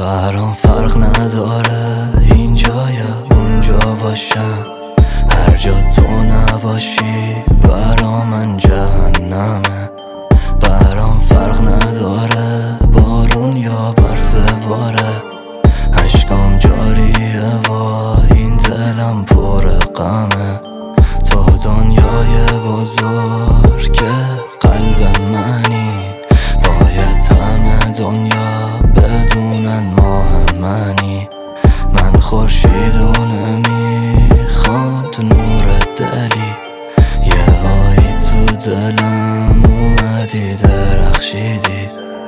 برام فرق نداره اینجا یا اونجا باشم، هر جا تو نباشی برا من جهنمه. برام فرق نداره بارون یا برف باره، اشکام جاریه و این دلم پر غمه. تو دنیای بزرگ قلب منی، باید همه دنیا بدونن ما هم منی. من خورشیدو نمیخوام تو نور دلی، یه هایی تو دلم اومدی درخشیدی.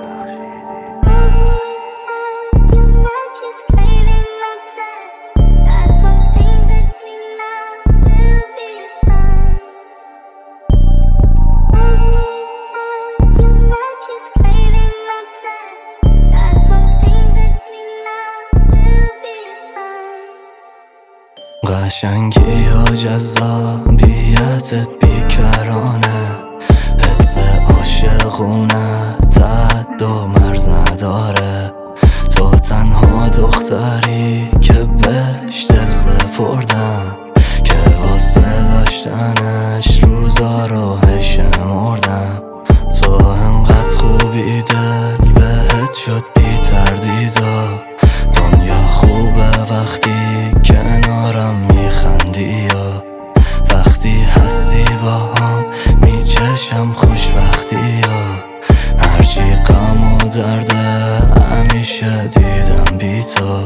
قشنگی و جذابیتت بیکرانه، حس عاشقونه تعد و مرز نداره. تو تنها دختری که بهش دل سپردم، که واسه داشتنش روزا رو شمردم. تو انقدر خوبی دل بهت شد بی تردیدا، دنیا خوبه وقتی کنارم میخندی، یا وقتی هستی با هم میچشم خوشبختی، یا هرچی غم و درده همیشه دیدم بی تو.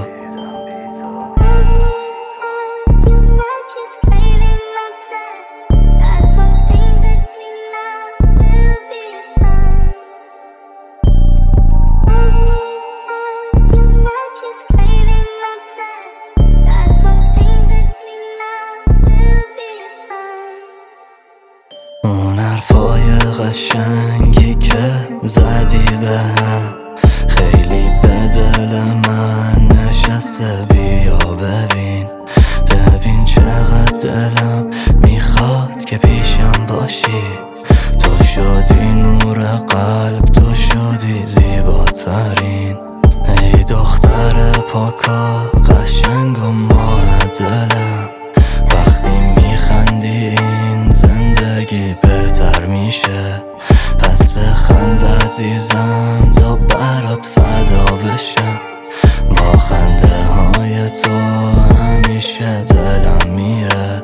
اون حرفای قشنگی که زدی بهم خیلی به دل من نشسته، بیا ببین چقدر دلم میخواد که پیشم باشی. تو شدی نور قلب، تو شدی زیباترین. ای دختر پاکا قشنگ و ماه دلم، وقتی میخندی این زندگی بهتر میشه. پس بخند عزیزم تا برات فدا بشم، با خنده های تو همیشه دلم میره.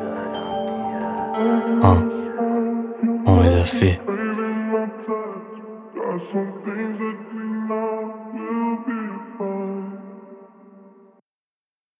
امید فی